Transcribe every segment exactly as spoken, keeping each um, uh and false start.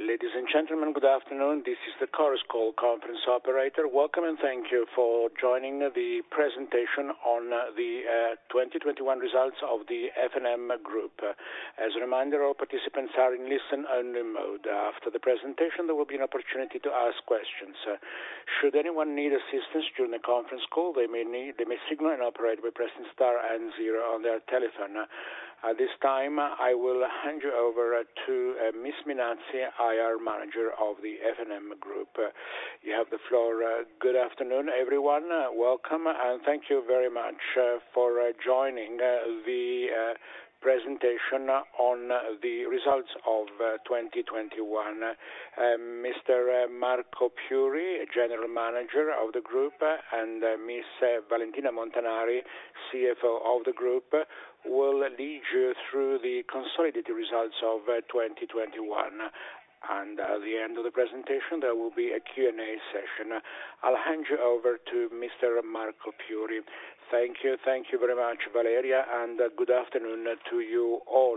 Ladies and gentlemen, good afternoon. This is the Chorus Call conference operator. Welcome and thank you for joining the presentation on the uh, twenty twenty-one results of the F and M Group. Uh, as a reminder, all participants are in listen-only mode. After the presentation, there will be an opportunity to ask questions. Uh, should anyone need assistance during the conference call, they may need, they may signal an operator by pressing star and zero on their telephone. Uh, At this time, I will hand you over uh, to uh, Miss Minazzi, I R Manager of the F and M Group. Uh, you have the floor. Uh, good afternoon, everyone. Uh, welcome, and thank you very much uh, for uh, joining uh, the uh, presentation on uh, the results of uh, twenty twenty-one. Uh, Mister Uh, Marco Piuri, General Manager of the Group, uh, and uh, Miss uh, Valentina Montanari, C F O of the Group, uh, will lead you through the consolidated results of uh, twenty twenty-one. And at the end of the presentation, there will be a Q and A session. I'll hand you over to Mister Marco Piuri. Thank you, thank you very much, Valeria, and uh, good afternoon to you all.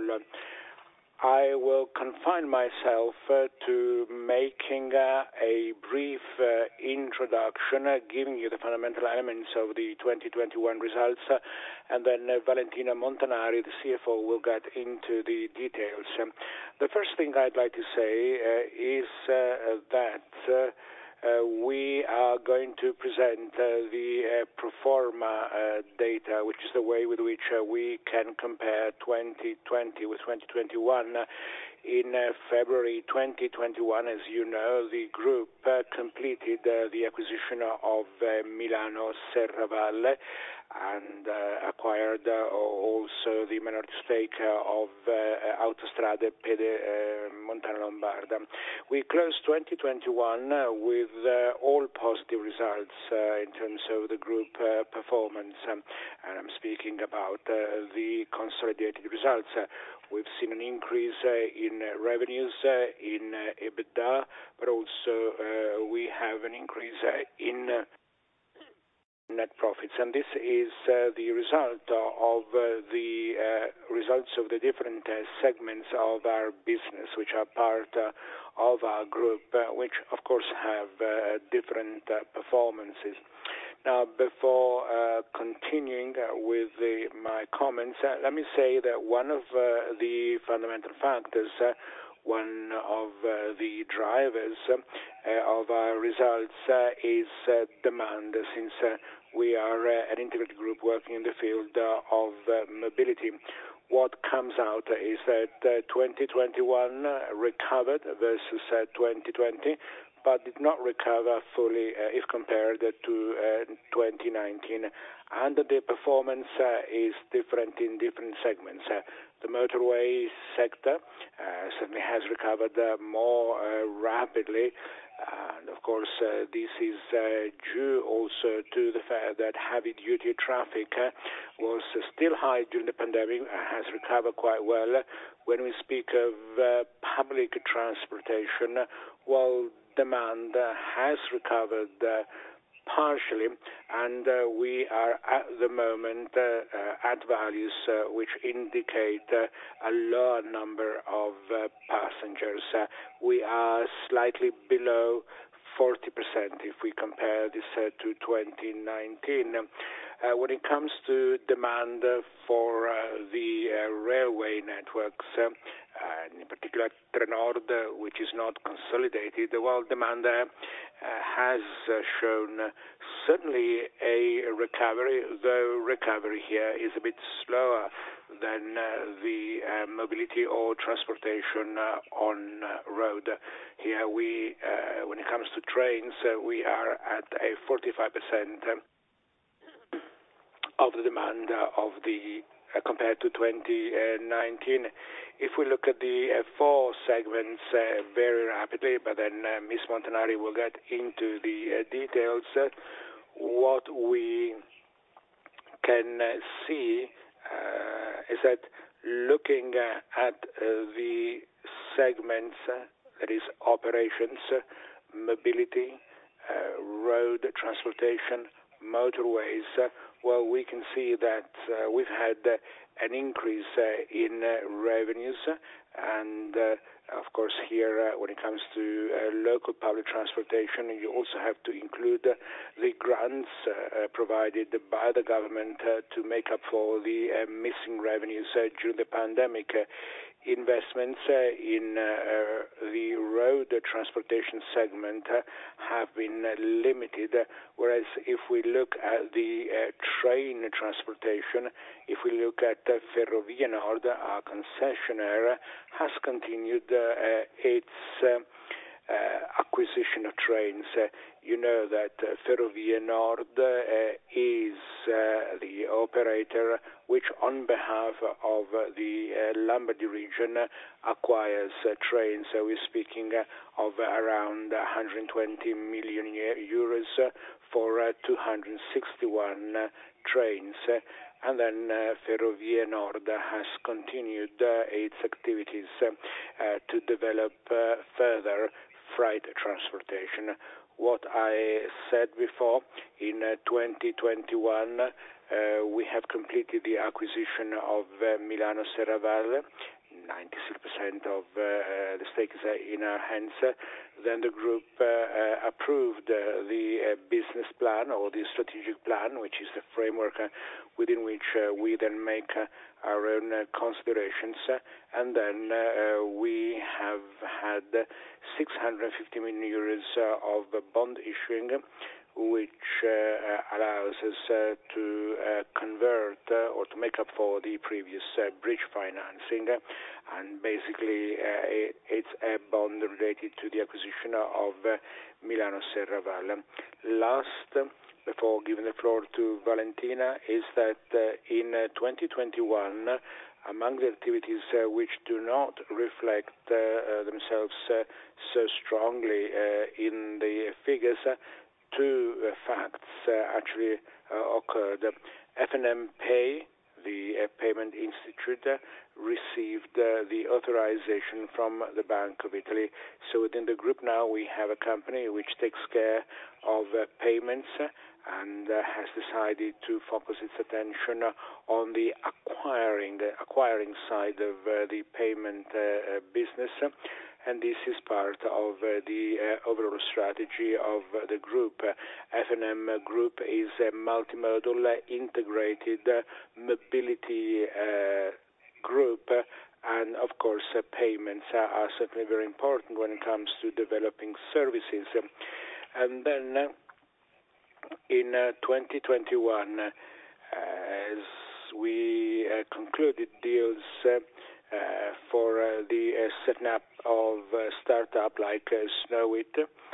I will confine myself uh, to making uh, a brief uh, introduction, uh, giving you the fundamental elements of the twenty twenty-one results, uh, and then uh, Valentina Montanari, the C F O, will get into the details. Um, the first thing I'd like to say uh, is uh, that uh, Uh, we are going to present uh, the uh, pro forma uh, data, which is the way with which uh, we can compare twenty twenty with twenty twenty-one. In uh, February twenty twenty-one, as you know, the group uh, completed uh, the acquisition of uh, Milano Serravalle and uh, acquired uh, also the minority stake uh, of uh, Autostrade Pede uh, Montana Lombarda. We closed twenty twenty-one uh, with uh, all positive results uh, in terms of the group uh, performance, um, and I'm speaking about uh, the consolidated results. Uh, we've seen an increase uh, in uh, revenues, uh, in uh, EBITDA, but also uh, we have an increase uh, in uh, net profits, and this is uh, the result of uh, the uh, results of the different uh, segments of our business, which are part uh, of our group, uh, which of course have uh, different uh, performances. Now, before uh, continuing uh, with the, my comments, uh, let me say that one of uh, the fundamental factors, uh, one of uh, the drivers uh, of our results uh, is uh, demand, since uh, we are uh, an integrated group working in the field uh, of uh, mobility. What comes out is that uh, twenty twenty-one uh, recovered versus uh, twenty twenty, but did not recover fully uh, if compared to uh, twenty nineteen. And the performance uh, is different in different segments. Uh, the motorway sector uh, certainly has recovered uh, more uh, rapidly. And of course, uh, this is uh, due also to the fact that heavy-duty traffic uh, was uh, still high during the pandemic, uh, has recovered quite well. When we speak of uh, public transportation, well, demand uh, has recovered uh, partially, and uh, we are at the moment uh, uh, at values uh, which indicate uh, a lower number of uh, passengers. Uh, we are slightly below forty percent if we compare this uh, to twenty nineteen. Uh, when it comes to demand uh, for uh, the uh, railway networks, uh, and in particular Trenord, uh, which is not consolidated, well, demand uh, has uh, shown uh, certainly a recovery, though recovery here is a bit slower than uh, the uh, mobility or transportation uh, on uh, road. Here we, uh, when it comes to trains, uh, we are at a forty-five percent of the demand uh, of the uh, compared to twenty nineteen. If we look at the uh, four segments uh, very rapidly, but then uh, Miss Montanari will get into the uh, details, uh, what we can uh, see uh, is that looking uh, at uh, the segments, uh, that is operations, uh, mobility, uh, road transportation, motorways, uh, well, we can see that uh, we've had uh, an increase uh, in uh, revenues, and uh, of course here uh, when it comes to uh, local public transportation, you also have to include uh, the grants uh, provided by the government uh, to make up for the uh, missing revenues uh, during the pandemic. Uh, Investments uh, in uh, the road transportation segment uh, have been uh, limited, uh, whereas if we look at the uh, train transportation, if we look at uh, Ferrovie Nord, our concessionaire has continued uh, uh, its uh, uh, acquisition of trains. Uh, you know that uh, Ferrovie Nord uh, is uh, the operator which, on behalf of uh, the uh, Lombardy region, uh, acquires uh, trains. So we're speaking uh, of around one hundred twenty million euros uh, for uh, two hundred sixty-one uh, trains. Uh, and then uh, Ferrovie Nord has continued uh, its activities uh, uh, to develop uh, further freight transportation. What I said before, in uh, twenty twenty-one, uh, we have completed the acquisition of uh, Milano Serravalle. ninety-six percent of uh, the stake is uh, in our hands. Then the group uh, uh, approved uh, the uh, business plan or the strategic plan, which is the framework uh, within which uh, we then make uh, our own uh, considerations. Uh, and then uh, we have had six hundred fifty million euros uh, of bond issuing, which uh, allows us uh, to uh, convert uh, or to make up for the previous uh, bridge financing. And basically, uh, it, it's a bond related to the acquisition of uh, Milano Serravalle. Last, before giving the floor to Valentina, is that uh, in uh, twenty twenty-one, among the activities uh, which do not reflect uh, uh, themselves uh, so strongly uh, in the figures, uh, two uh, facts uh, actually uh, occurred. F N M Pay, the uh, payment institute, uh, received uh, the authorization from the Bank of Italy. So within the group now we have a company which takes care of uh, payments uh, and uh, has decided to focus its attention on the acquiring uh, acquiring side of uh, the payment uh, uh, business. And this is part of uh, the uh, overall strategy of uh, the group. Uh, F N M Group is a multimodal, uh, integrated uh, mobility uh, group, uh, and of course uh, payments uh, are certainly very important when it comes to developing services. Um, and then uh, in uh, twenty twenty-one, uh, as we uh, concluded deals uh, Uh, for uh, the uh, setting up of uh, startup like uh, Snowit,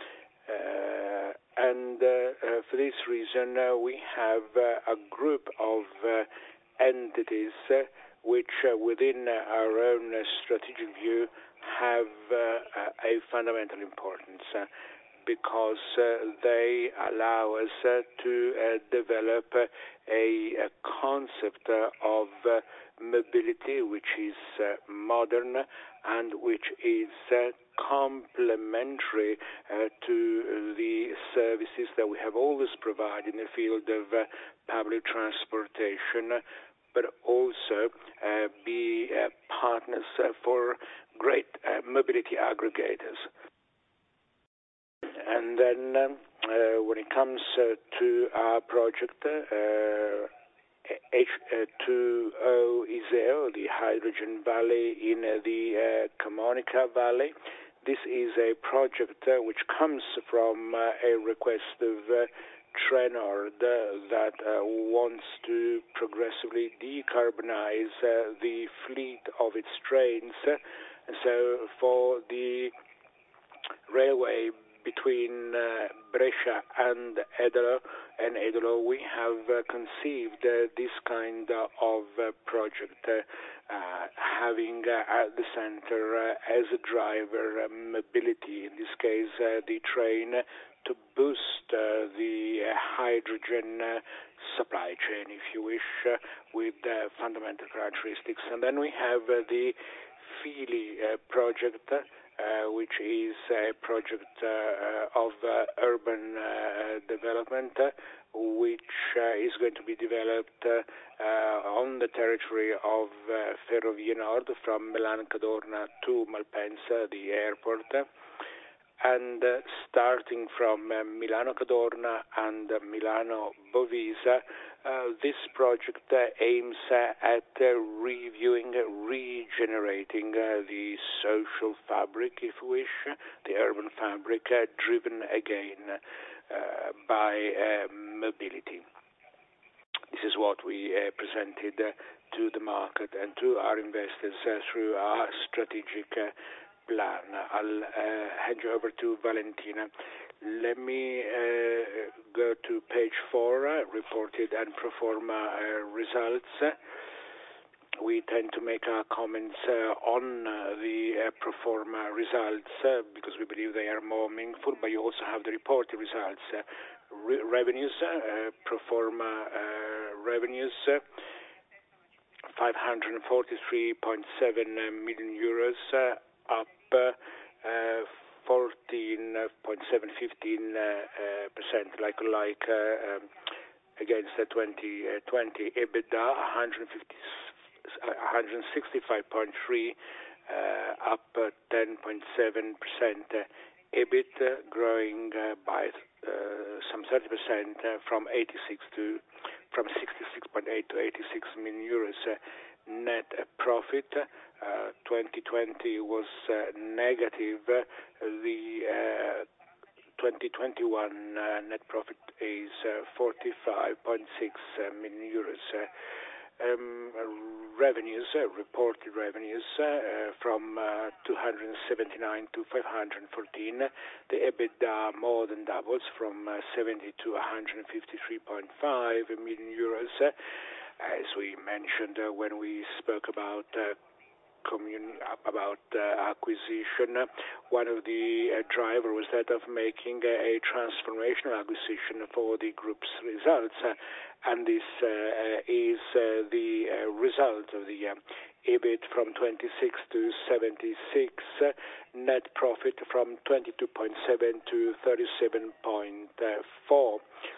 uh, and uh, uh, for this reason uh, we have uh, a group of uh, entities uh, which uh, within uh, our own uh, strategic view have uh, a fundamental importance uh, because uh, they allow us uh, to uh, develop uh, a, a concept uh, of uh, mobility which is uh, modern and which is uh, complementary uh, to the services that we have always provided in the field of uh, public transportation, but also uh, be uh, partners uh, for great uh, mobility aggregators. And then um, uh, when it comes uh, to our project, uh, H two O Iseo, the Hydrogen Valley in uh, the uh, Camonica Valley. This is a project uh, which comes from uh, a request of uh, Trenord uh, that uh, wants to progressively decarbonize uh, the fleet of its trains. And so for the railway between uh, Brescia and Edolo, and Edolo, we have uh, conceived uh, this kind uh, of uh, project, uh, uh, having uh, at the center uh, as a driver uh, mobility, in this case uh, the train, to boost uh, the uh, hydrogen uh, supply chain, if you wish, uh, with uh, fundamental characteristics. And then we have uh, the Fili uh, project, uh, which is a project uh, of uh, urban uh, development, uh, which uh, is going to be developed uh, uh, on the territory of uh, Ferrovie Nord from Milan Cadorna to Malpensa, the airport. And uh, starting from uh, Milano Cadorna and uh, Milano Bovisa, uh, this project uh, aims uh, at uh, reviewing, uh, regenerating uh, the social fabric, if you wish, the urban fabric, uh, driven again uh, by uh, mobility. This is what we uh, presented uh, to the market and to our investors uh, through our strategic uh, plan. I'll uh, hand you over to Valentina. Let me uh, go to page four, uh, reported and pro forma uh, results. We tend to make our comments uh, on uh, the uh, pro forma results uh, because we believe they are more meaningful, but you also have the reported results. Uh, re revenues, uh, pro forma uh, revenues, uh, five hundred forty-three point seven million euros, uh, up uh, fourteen point seven one five percent, like like uh, um, against the twenty twenty. EBITDA one hundred sixty-five point three, uh, up uh, ten point seven percent. Uh, EBIT uh, growing uh, by uh, some thirty percent uh, from eighty-six to from sixty-six point eight to eighty-six million euros. Uh, net profit uh, twenty twenty was uh, negative. Uh, the uh, twenty twenty-one uh, net profit is uh, forty-five point six million euros. Uh, um, revenues, uh, reported revenues uh, from uh, two hundred seventy-nine to five hundred fourteen. The EBITDA more than doubles from uh, seventy to one hundred fifty-three point five million euros. Uh, as we mentioned uh, when we spoke about uh, Commun about uh, acquisition, one of the uh, driver was that of making uh, a transformational acquisition for the group's results, uh, and this uh, is uh, the uh, result of the uh, EBIT from twenty-six to seventy-six, uh, net profit from twenty-two point seven to thirty-seven point four.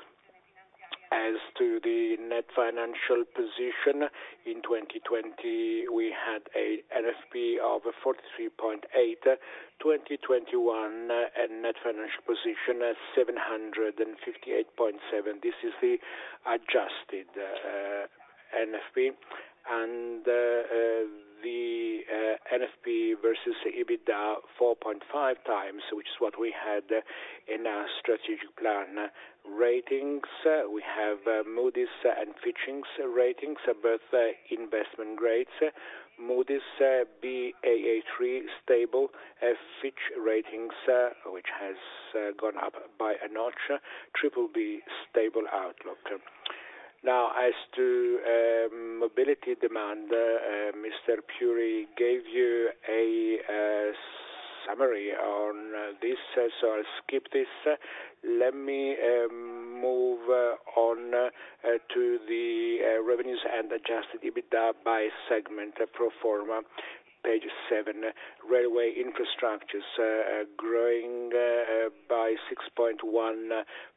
As to the net financial position, in twenty twenty we had a N F P of forty-three point eight, twenty twenty-one a net financial position seven hundred fifty-eight point seven. This is the adjusted uh, N F P, and uh, uh, the uh, N F P versus EBITDA four point five times, which is what we had in our strategic plan. Ratings, uh, we have uh, Moody's and Fitch's ratings, uh, both uh, investment grades. Moody's uh, B A A three stable, uh, Fitch ratings, uh, which has uh, gone up by a notch, triple B stable outlook. Now, as to uh, mobility demand, uh, uh, Mister Puri gave you a uh, summary on uh, this, uh, so I'll skip this. Uh, let me uh, move uh, on uh, uh, to the uh, revenues and adjusted EBITDA by segment, uh, pro forma. Page seven, railway infrastructures uh, uh, growing uh, by six point one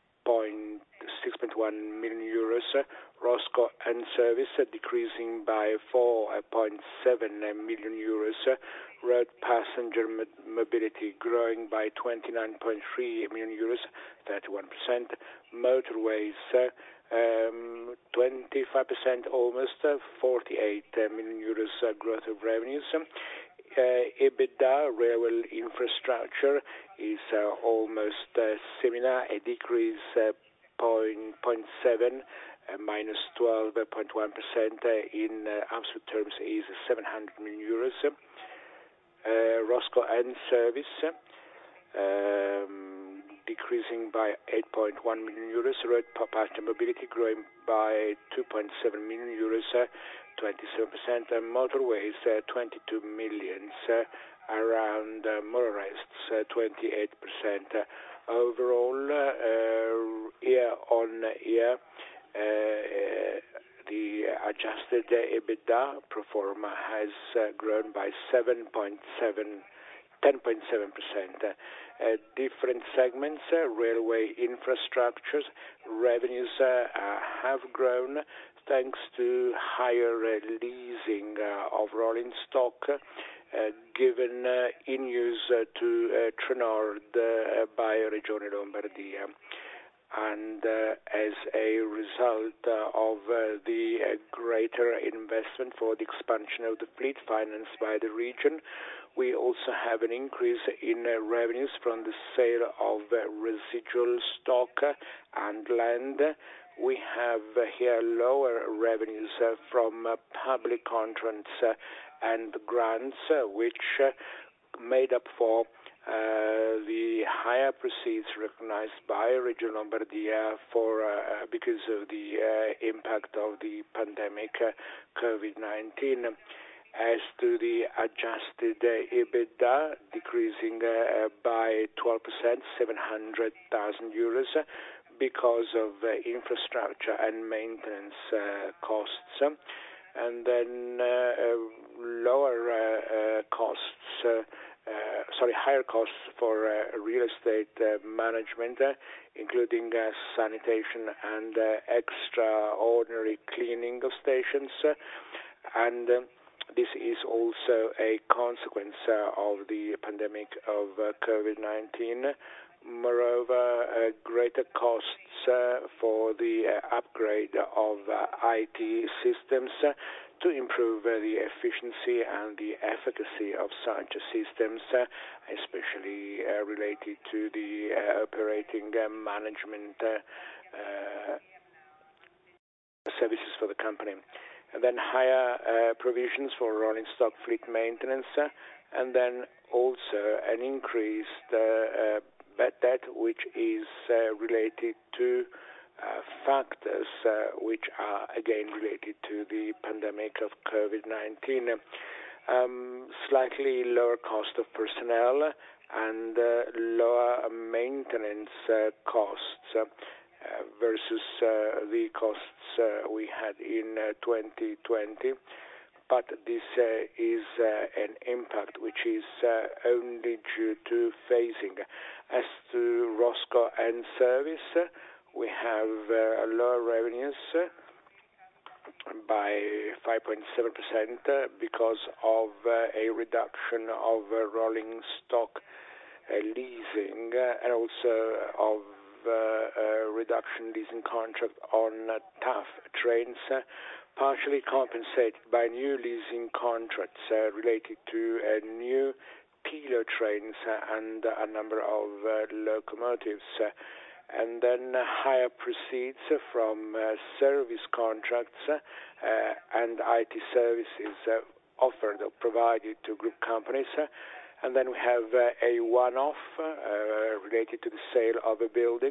million euros. Rosco and Service uh, decreasing by four point seven million euros. Road passenger mobility growing by twenty-nine point three million euros, thirty-one percent. Motorways uh, um, twenty-five percent almost, uh, forty-eight million euros uh, growth of revenues. Uh, EBITDA, railway infrastructure, is uh, almost uh, similar, a decrease uh, zero point seven, uh, minus twelve point one percent uh, in uh, absolute terms is seven hundred million euros. Uh, Rosco and Service, um, decreasing by eight point one million euros. Road passenger mobility growing by two point seven million euros, uh, twenty-seven percent. And motorways, uh, twenty-two million, uh, around uh, more or less uh, twenty-eight percent. Uh, overall, uh, year on year, uh, the adjusted EBITDA pro forma has uh, grown by seven point seven ten point seven percent. Uh, different segments, uh, railway infrastructures, revenues uh, uh, have grown thanks to higher uh, leasing uh, of rolling stock uh, given uh, in use uh, to uh, Trenord uh, by Regione Lombardia. And uh, as a result uh, of uh, the uh, greater investment for the expansion of the fleet financed by the region, we also have an increase in uh, revenues from the sale of uh, residual stock and land. We have uh, here lower revenues uh, from uh, public contracts uh, and grants, uh, which uh, made up for Uh, the higher proceeds recognized by Regione Lombardia for uh, because of the uh, impact of the pandemic uh, COVID nineteen. As to the adjusted uh, EBITDA, decreasing uh, by twelve percent, seven hundred thousand euros, because of uh, infrastructure and maintenance uh, costs, and then uh, uh, lower uh, uh, costs. Uh, Uh, sorry, higher costs for uh, real estate uh, management, uh, including uh, sanitation and uh, extraordinary cleaning of stations, uh, and uh, this is also a consequence uh, of the pandemic of uh, COVID nineteen. Moreover, uh, greater costs uh, for the uh, upgrade of uh, I T systems uh, to improve uh, the efficiency and the efficacy of such systems, uh, especially uh, related to the uh, operating uh, management uh, uh, services for the company. And then higher uh, provisions for rolling stock fleet maintenance, uh, and then also an increased uh, uh, bad debt, which is uh, related to Uh, factors uh, which are again related to the pandemic of COVID nineteen. Um, slightly lower cost of personnel and uh, lower maintenance uh, costs uh, versus uh, the costs uh, we had in uh, twenty twenty. But this uh, is uh, an impact which is uh, only due to phasing. As to Rosco and Service, uh, we have uh, lower revenues uh, by five point seven percent uh, because of uh, a reduction of uh, rolling stock uh, leasing uh, and also of uh, uh, reduction leasing contract on uh, T A F trains, uh, partially compensated by new leasing contracts uh, related to uh, new T L O trains uh, and a number of uh, locomotives. Uh, and then uh, higher proceeds from uh, service contracts uh, and I T services uh, offered or provided to group companies. Uh, and then we have uh, a one-off uh, related to the sale of a building,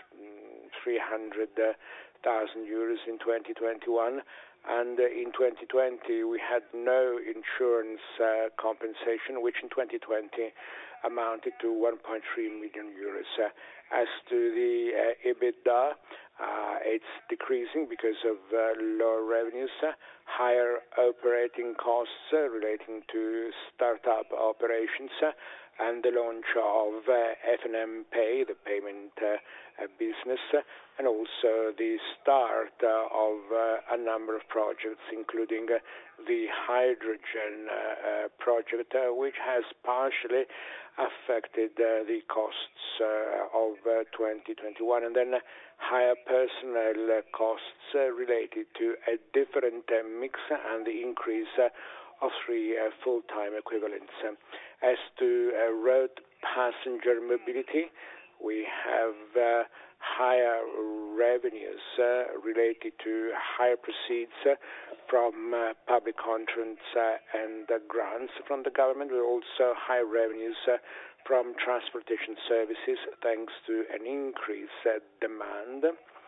three hundred thousand euros in twenty twenty-one. And uh, in twenty twenty, we had no insurance uh, compensation, which in twenty twenty amounted to one point three million euros. Uh, as to the uh, EBITDA, uh, it's decreasing because of uh, lower revenues, uh, higher operating costs uh, relating to startup operations, uh, and the launch of uh, F N M Pay, the payment uh, uh, business, uh, and also the start uh, of uh, a number of projects, including uh, the hydrogen uh, uh, project, uh, which has partially affected uh, the costs uh, of uh, twenty twenty-one, and then uh, higher personnel uh, costs uh, related to a different uh, mix and the increase uh, of three uh, full-time equivalents. Um, as to uh, road passenger mobility, we have uh, higher revenues uh, related to higher proceeds uh, from uh, public contracts uh, and uh, grants from the government. We also high revenues uh, from transportation services thanks to an increased uh, demand.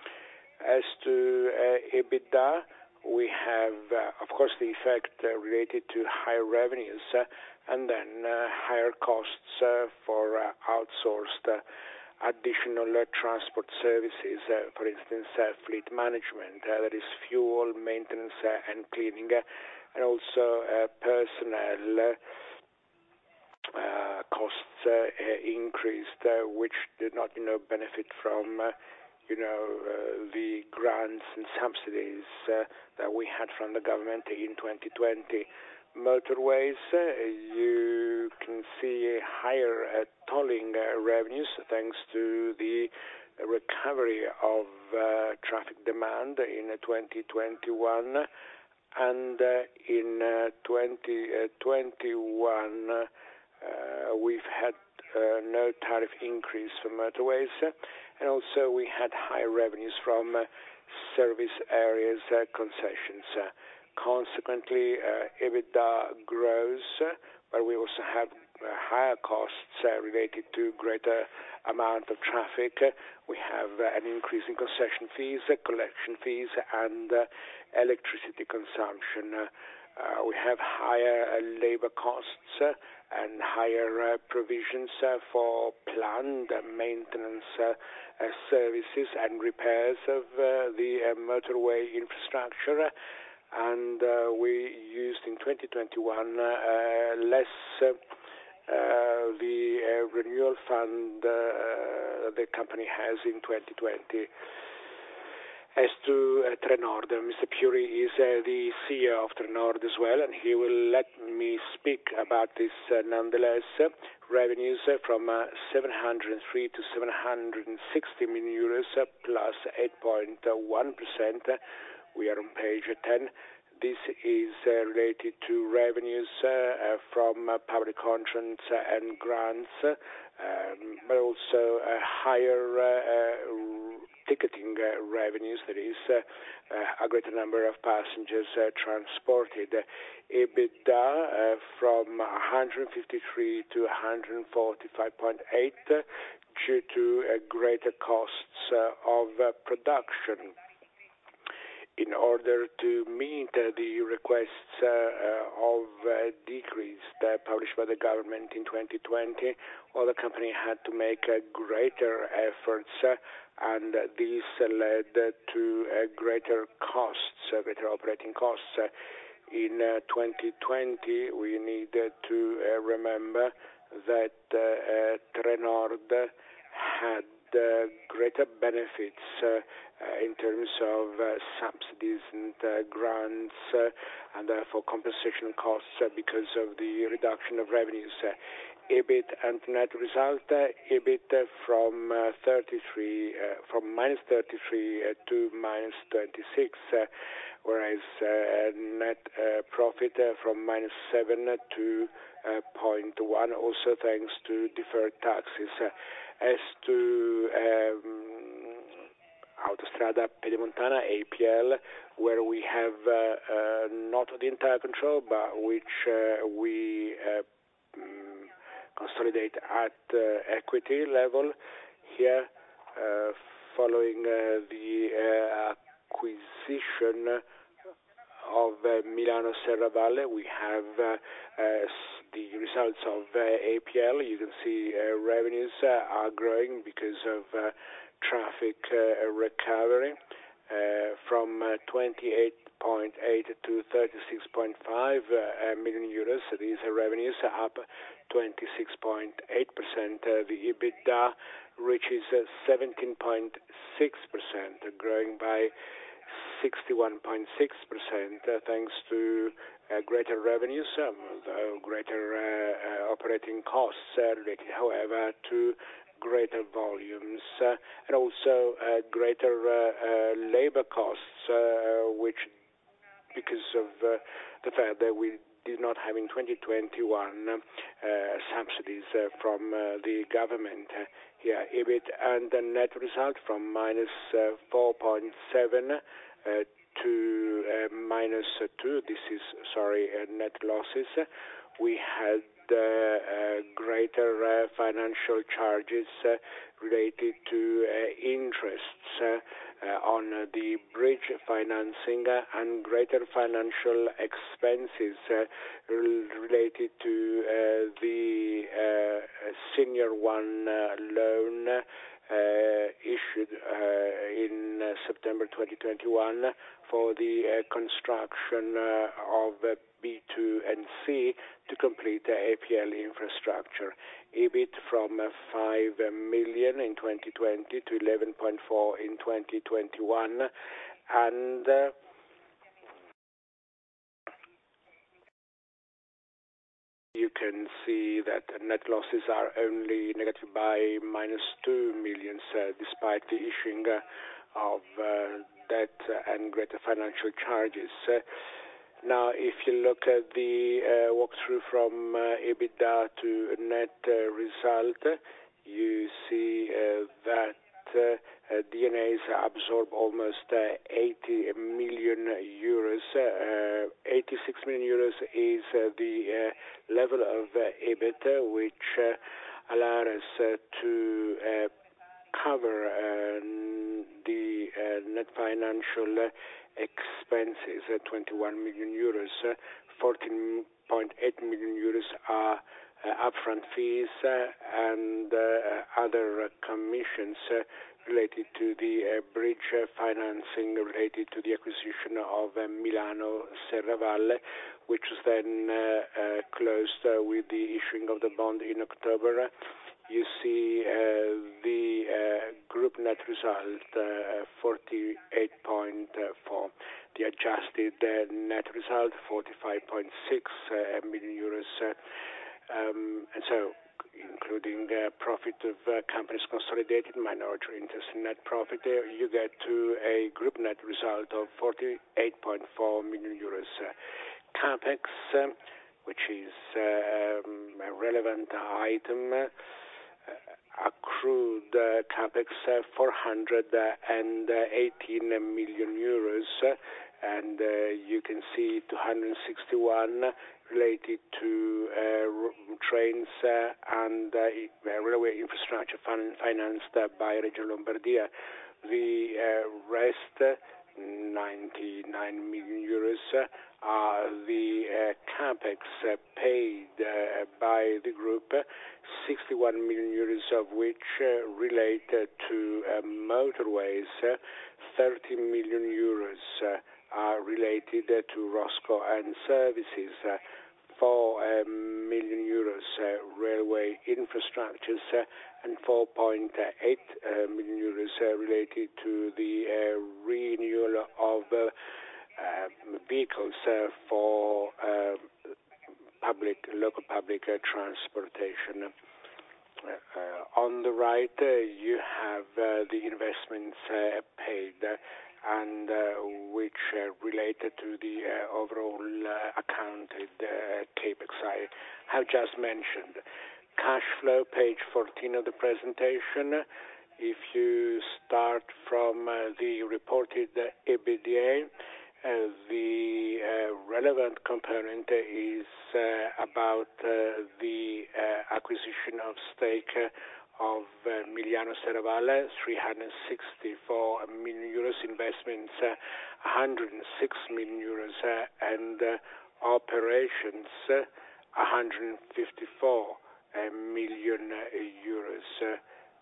As to uh, EBITDA, we have, uh, of course, the effect uh, related to higher revenues uh, and then uh, higher costs uh, for uh, outsourced uh, additional uh, transport services, uh, for instance, uh, fleet management, uh, that is fuel, maintenance, uh, and cleaning, uh, and also uh, personnel uh, uh, costs uh, increased, uh, which did not, you know, benefit from, uh, you know, uh, the grants and subsidies uh, that we had from the government in twenty twenty. Motorways, uh, you can see higher uh, tolling uh, revenues thanks to the recovery of uh, traffic demand in twenty twenty-one, and uh, in uh, twenty twenty-one uh, we've had uh, no tariff increase for motorways, and also we had higher revenues from uh, service areas uh, concessions. Uh, consequently, uh, EBITDA grows, uh, but we also have uh, higher costs uh, related to greater amount of traffic. Uh, we have uh, an increase in concession fees, uh, collection fees, and uh, electricity consumption. Uh, uh, we have higher uh, labor costs uh, and higher uh, provisions uh, for planned uh, maintenance uh, uh, services and repairs of uh, the uh, motorway infrastructure. And uh, we used in twenty twenty-one uh, less uh, uh, the uh, renewal fund uh, the company has in twenty twenty. As to uh, Trenord, Mister Puri is uh, the C E O of Trenord as well, and he will let me speak about this uh, nonetheless. Uh, revenues uh, from uh, seven hundred three to seven hundred sixty million euros, uh, plus eight point one percent. We are on page ten. This is uh, related to revenues uh, uh, from uh, public contracts uh, and grants, uh, um, but also uh, higher uh, uh, ticketing uh, revenues, that is, uh, uh, a greater number of passengers uh, transported. EBITDA uh, from one hundred fifty-three to one hundred forty-five point eight uh, due to uh, greater costs uh, of uh, production. In order to meet uh, the requests uh, uh, of uh, decrease uh, published by the government in twenty twenty, well, the company had to make uh, greater efforts, uh, and uh, this uh, led uh, to uh, greater costs, uh, greater operating costs. Uh, in uh, twenty twenty, we need uh, to uh, remember that uh, uh, Trenord had uh, greater benefits uh, uh, in terms of uh, subsidies and uh, grants uh, and therefore compensation costs uh, because of the reduction of revenues. Uh, EBIT and net result, uh, EBIT uh, from uh, thirty-three, uh, from minus thirty-three uh, to minus twenty-six, uh, whereas uh, net uh, profit uh, from minus seven to uh, point one, also thanks to deferred taxes. Uh, as to um, Autostrada Pedemontana, A P L, where we have uh, uh, not the entire control, but which uh, we uh, um, consolidate at uh, equity level. Here, uh, following uh, the uh, acquisition of uh, Milano Serravalle, we have uh, uh, the results of uh, A P L. You can see uh, revenues uh, are growing because of uh, traffic uh, recovery uh, from uh, twenty-eight point eight to thirty-six point five uh, million euros. So these are revenues are up twenty-six point eight percent. Uh, the EBITDA reaches uh, seventeen point six percent, growing by sixty-one point six percent uh, thanks to uh, greater revenues, um, though greater uh, uh, operating costs uh, related, however, to greater volumes uh, and also uh, greater uh, uh, labor costs, uh, which, because of uh, the fact that we did not have in twenty twenty-one uh, subsidies uh, from uh, the government. Uh, here, EBIT and the net result from minus uh, four point seven uh, to uh, minus uh, two. This is, sorry, uh, net losses. We had uh, uh, greater uh, financial charges uh, related to uh, interests uh, uh, on uh, the bridge financing uh, and greater financial expenses uh, related to uh, the uh, senior one uh, loan uh, uh, issued uh, in uh, September twenty twenty-one for the uh, construction uh, of uh, B two and C to complete the A P L infrastructure. E B I T from uh, five million in twenty twenty to eleven point four in twenty twenty-one, and uh, you can see that net losses are only negative by minus two million, uh, despite the issuing uh, of uh, debt and greater financial charges. Uh, now, if you look at the uh, walkthrough from uh, EBITDA to net uh, result, you see uh, that uh, uh, D N As absorb almost uh, eighty million euros. Uh, eighty-six million euros is uh, the uh, level of uh, EBIT, which uh, allowed us uh, to uh, cover uh, the uh, net financial uh, expenses, uh, twenty-one million euros. Uh, fourteen point eight million euros are uh, upfront fees uh, and uh, other uh, commissions uh, related to the uh, bridge uh, financing related to the acquisition of uh, Milano Serravalle, which was then uh, uh, closed uh, with the issuing of the bond in October. You see uh, the uh, group net result, uh, forty-eight point four. The adjusted uh, net result, forty-five point six uh, million euros. Uh, um, and so, including uh, profit of uh, companies consolidated, minority interest in net profit, uh, you get to a group net result of forty-eight point four million euros. Uh, CapEx, uh, which is uh, um, a relevant item, uh, accrued uh, CapEx uh, four hundred eighteen million euros, uh, and uh, you can see two hundred sixty-one related to uh, trains uh, and uh, railway infrastructure fin- financed uh, by Regione Lombardia. The uh, rest, uh, ninety-nine million euros, uh, are the uh, CapEx uh, paid uh, by the group, sixty-one million euros of which uh, relate uh, to uh, motorways, uh, thirty million euros uh, are related uh, to Rosco and services, uh, four uh, million euros uh, railway infrastructures, uh, and four point eight uh, million euros uh, related to the uh, renewal of uh, uh, vehicles uh, for uh, public, local public uh, transportation. Uh, on the right, uh, you have uh, the investments uh, paid, uh, and uh, which uh, related to the uh, overall uh, accounted uh, CAPEX I have just mentioned. Cash flow, page fourteen of the presentation. If you start from uh, the reported uh, EBITDA, uh, the uh, relevant component is uh, about uh, the uh, acquisition of stake uh, of uh, Milano Serravalle, three hundred sixty-four million euros, investments, uh, one hundred six million euros, uh, and uh, operations, uh, one hundred fifty-four uh, million uh, euros. Uh,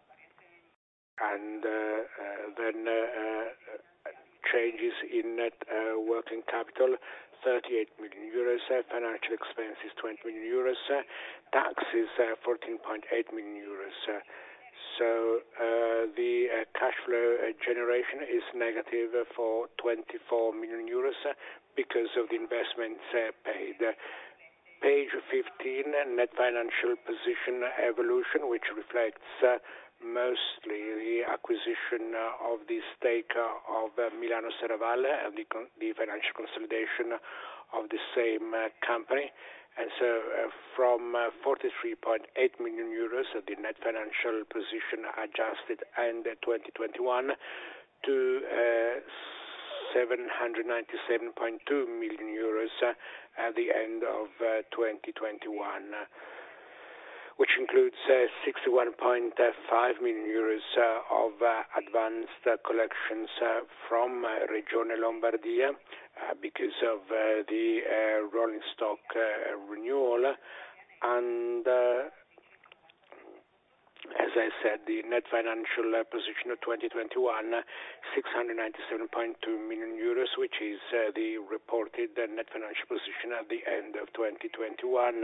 and uh, uh, then uh, uh, changes in net uh, working capital, thirty-eight million euros, uh, financial expenses, twenty million euros, uh, taxes, uh, fourteen point eight million euros. Uh, so uh, the uh, cash flow uh, generation is negative uh, for twenty-four million euros uh, because of the investments uh, paid. Uh, page fifteen, uh, net financial position evolution, which reflects uh, mostly the acquisition uh, of the stake uh, of uh, Milano Serravalle and the, con- the financial consolidation of the same uh, company. And so uh, from uh, forty-three point eight million euros, uh, the net financial position adjusted end uh, twenty twenty-one, to uh, seven hundred ninety-seven point two million euros uh, at the end of uh, twenty twenty-one. Uh, which includes uh, sixty-one point five million euros uh, of uh, advanced uh, collections uh, from uh, Regione Lombardia uh, because of uh, the uh, rolling stock uh, renewal, and uh, as I said, the net financial position of twenty twenty-one, six hundred ninety-seven point two million euros, which is uh, the reported uh, net financial position at the end of twenty twenty-one.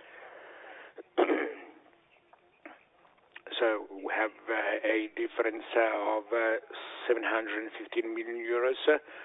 So we have uh, a difference uh, of uh, seven hundred fifteen million euros,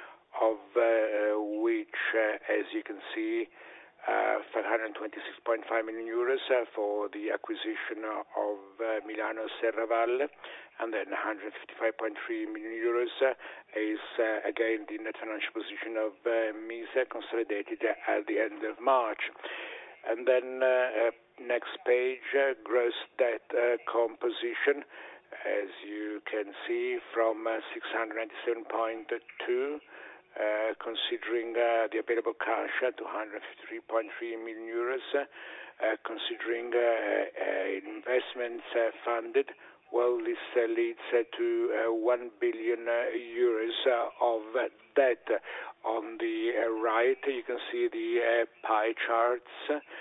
of uh, which, uh, as you can see, Uh, five hundred twenty-six point five million euros uh, for the acquisition of uh, Milano Serravalle, and then one hundred fifty-five point three million euros uh, is uh, again the net financial position of uh, Mise consolidated at the end of March. And then uh, uh, next page, uh, gross debt uh, composition, as you can see, from uh, six hundred ninety-seven point two. Uh, considering uh, the available cash, uh, two hundred fifty-three point three million euros, uh, considering uh, uh, investments uh, funded, well, this uh, leads uh, to uh, one billion uh, euros uh, of uh, debt. On the uh, right, you can see the uh, pie charts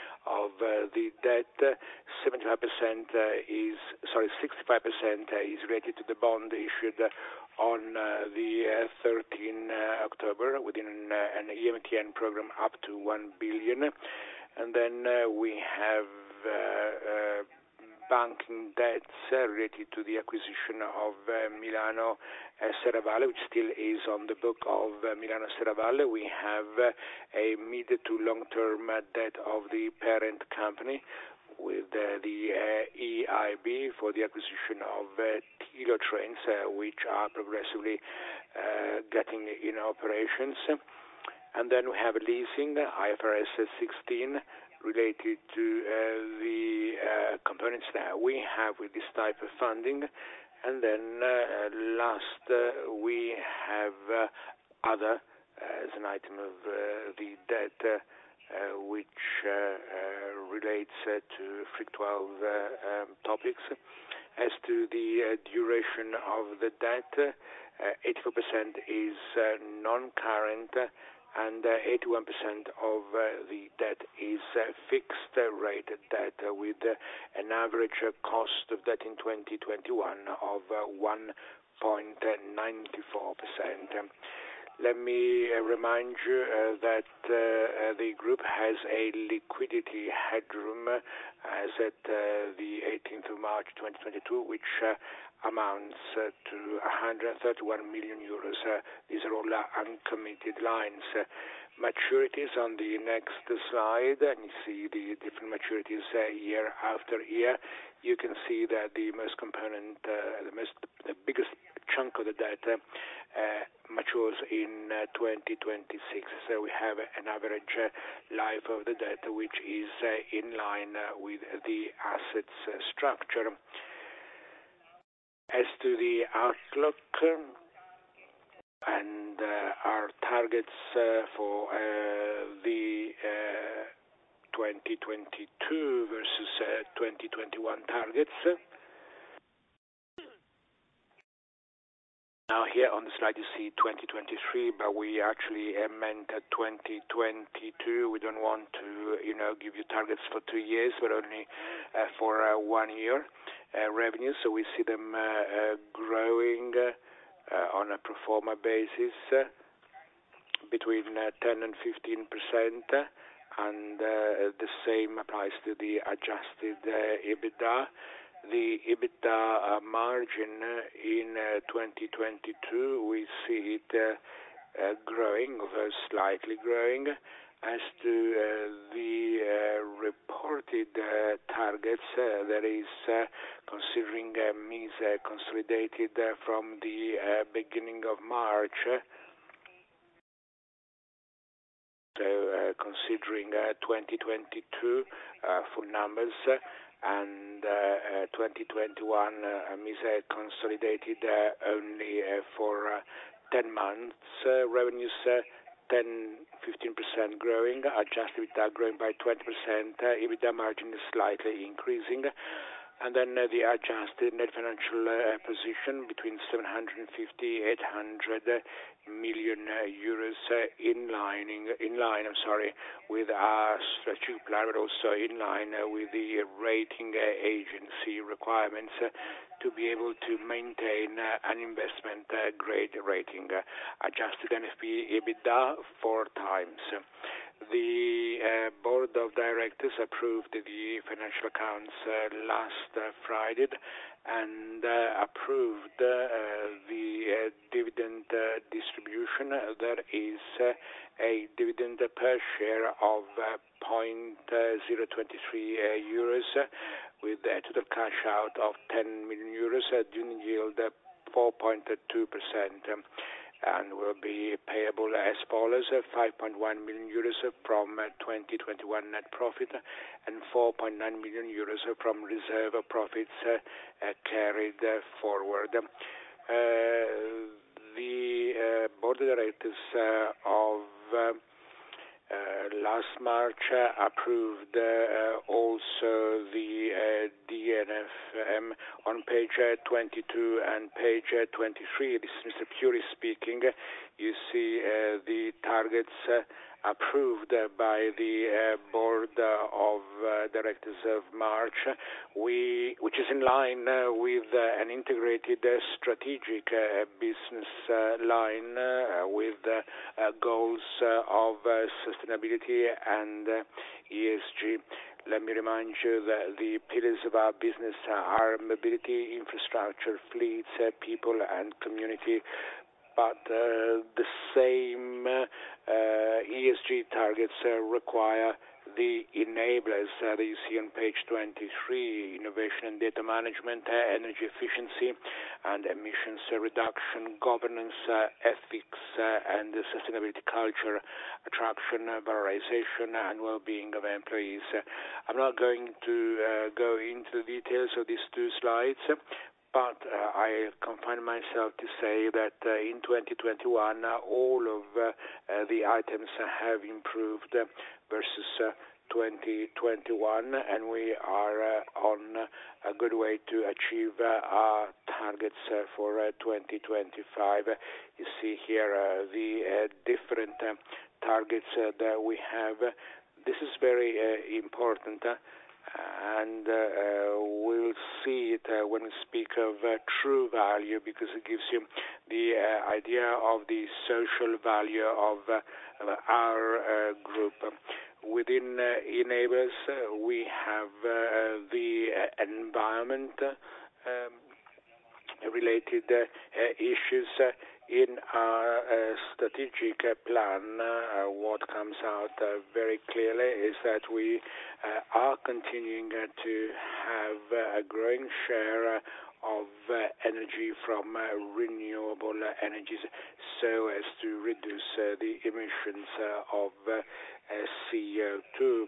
of uh, the debt. seventy-five percent uh, is, sorry, sixty-five percent uh, is related to the bond issued uh, on uh, the uh, thirteenth of October within uh, an E M T N program up to one billion. And then uh, we have uh, uh, banking debts uh, related to the acquisition of uh, Milano uh, Serravalle, which still is on the book of uh, Milano Serravalle. We have uh, a mid to long-term uh, debt of the parent company with uh, the uh, E I B for the acquisition of uh, Tilo trains, uh, which are progressively uh, getting in operations. And then we have leasing, I F R S sixteen, related to uh, the uh, components that we have with this type of funding. And then uh, last, uh, we have uh, other, uh, as an item of uh, the debt, uh, Uh, which uh, uh, relates uh, to F R I C twelve uh, um, topics. As to the uh, duration of the debt, uh, eighty-four percent is uh, non-current, and uh, eighty-one percent of uh, the debt is uh, fixed uh, rate debt, uh, with uh, an average uh, cost of debt in twenty twenty-one of uh, one point nine four percent. Let me uh, remind you uh, that uh, uh, the group has a liquidity headroom uh, as at uh, the eighteenth of March twenty twenty-two, which uh, amounts uh, to one hundred thirty-one million euros. Uh, these are all uh, uncommitted lines. Uh, maturities on the next slide, and you see the different maturities uh, year after year. You can see that the most component, uh, the most, the biggest chunk of the debt uh, uh, matures in uh, twenty twenty-six. So we have an average uh, life of the debt which is uh, in line uh, with the assets uh, structure. As to the outlook uh, and uh, our targets uh, for uh, the uh, twenty twenty-two versus uh, twenty twenty-one targets. Now here on the slide you see twenty twenty-three, but we actually uh, meant uh, twenty twenty-two. We don't want to, you know, give you targets for two years, but only uh, for uh, one year uh, revenue. So we see them uh, uh, growing uh, on a pro forma basis uh, between uh, ten and fifteen percent, and uh, the same applies to the adjusted uh, EBITDA. The EBITDA uh, margin uh, in uh, twenty twenty-two, we see it uh, uh, growing, although slightly growing. As to uh, the uh, reported uh, targets, uh, that is, uh, considering uh, Mise uh, consolidated uh, from the uh, beginning of March, uh, so uh, considering uh, twenty twenty-two uh, full numbers, uh, and uh, uh, twenty twenty-one uh, Mise consolidated uh, only uh, for uh, ten months, uh, revenues uh, ten to fifteen percent growing, adjusted EBITDA growing by twenty percent, uh, EBITDA margin is slightly increasing. And then uh, the adjusted net financial uh, position between seven hundred fifty, eight hundred million uh, euros uh, in line, in, in line, I'm sorry, with our strategic plan, but also in line uh, with the rating uh, agency requirements uh, to be able to maintain uh, an investment uh, grade rating. Uh, adjusted N F P EBITDA four times. The uh, board of directors approved the financial accounts uh, last uh, Friday and uh, approved uh, the uh, dividend uh, distribution. There is uh, a dividend per share of uh, zero point zero two three uh, euros uh, with a total cash out of ten million euros, uh, dividend yield uh, four point two percent. Um, and will be payable as follows: uh, five point one million euros from uh, twenty twenty-one net profit and four point nine million euros from reserve profits uh, uh, carried uh, forward. Uh, the uh, board of directors uh, of uh, Uh, last March uh, approved uh, also the uh, D N F M on page uh, twenty-two and page uh, twenty-three. This is Mister Puri speaking. You see uh, the targets uh, approved uh, by the uh, board uh, of uh, directors of March, we, which is in line uh, with uh, an integrated uh, strategic uh, business uh, line uh, with uh, uh, goals uh, of uh, sustainability and uh, E S G. Let me remind you that the pillars of our business are mobility, infrastructure, fleets, uh, people, and community. But uh, the same uh, E S G targets uh, require the enablers uh, that you see on page twenty-three: innovation and data management, uh, energy efficiency and emissions uh, reduction, governance, uh, ethics uh, and uh, sustainability culture, attraction, uh, valorization and well-being of employees. Uh, I'm not going to uh, go into the details of these two slides, but uh, I confine myself to say that uh, in twenty twenty-one, uh, all of uh, uh, the items have improved uh, versus uh, twenty twenty-one, and we are uh, on a good way to achieve uh, our targets uh, for uh, twenty twenty-five. You see here uh, the uh, different uh, targets uh, that we have. This is very uh, important. Uh, And uh, uh, we'll see it uh, when we speak of uh, true value, because it gives you the uh, idea of the social value of uh, our uh, group. Within uh, enablers, uh, we have uh, the uh, environment um, related uh, issues. Uh, In our uh, strategic uh, plan, uh, what comes out uh, very clearly is that we uh, are continuing uh, to have uh, a growing share uh, of uh, energy from uh, renewable uh, energies, so as to reduce uh, the emissions uh, of uh, uh, C O two.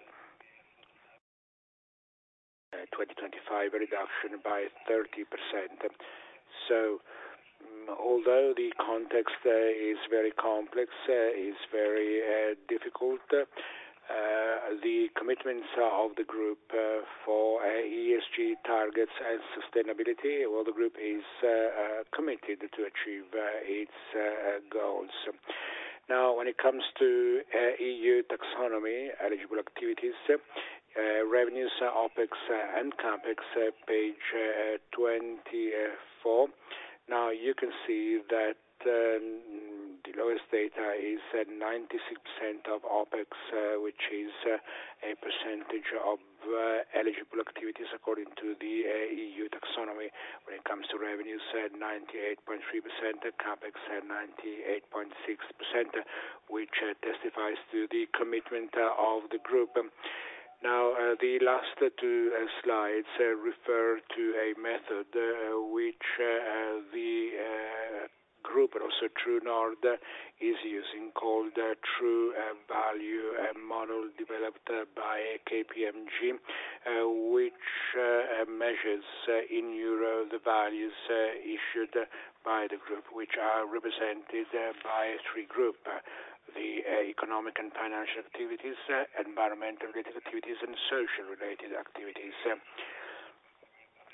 Uh, twenty twenty-five reduction by thirty percent. So, although the context uh, is very complex, uh, is very uh, difficult, uh, the commitments of the group uh, for uh, E S G targets and sustainability, well, the group is uh, uh, committed to achieve uh, its uh, goals. Now, when it comes to uh, E U taxonomy, eligible activities, uh, revenues, uh, OPEX uh, and CAPEX, uh, page uh, twenty-four. Now you can see that uh, the lowest data is uh, ninety-six percent of OPEX, uh, which is uh, a percentage of uh, eligible activities according to the uh, E U taxonomy. When it comes to revenues, uh, ninety-eight point three percent, CAPEX uh, ninety-eight point six percent, which uh, testifies to the commitment uh, of the group. Now, uh, the last uh, two uh, slides uh, refer to a method uh, which uh, the uh, group, but also True Nord, uh, is using, called uh, True uh, Value uh, Model, developed uh, by K P M G, uh, which uh, measures uh, in euro the values uh, issued by the group, which are represented uh, by three groups. Uh, the uh, economic and financial activities, uh, environmental-related activities, and social-related activities. Uh,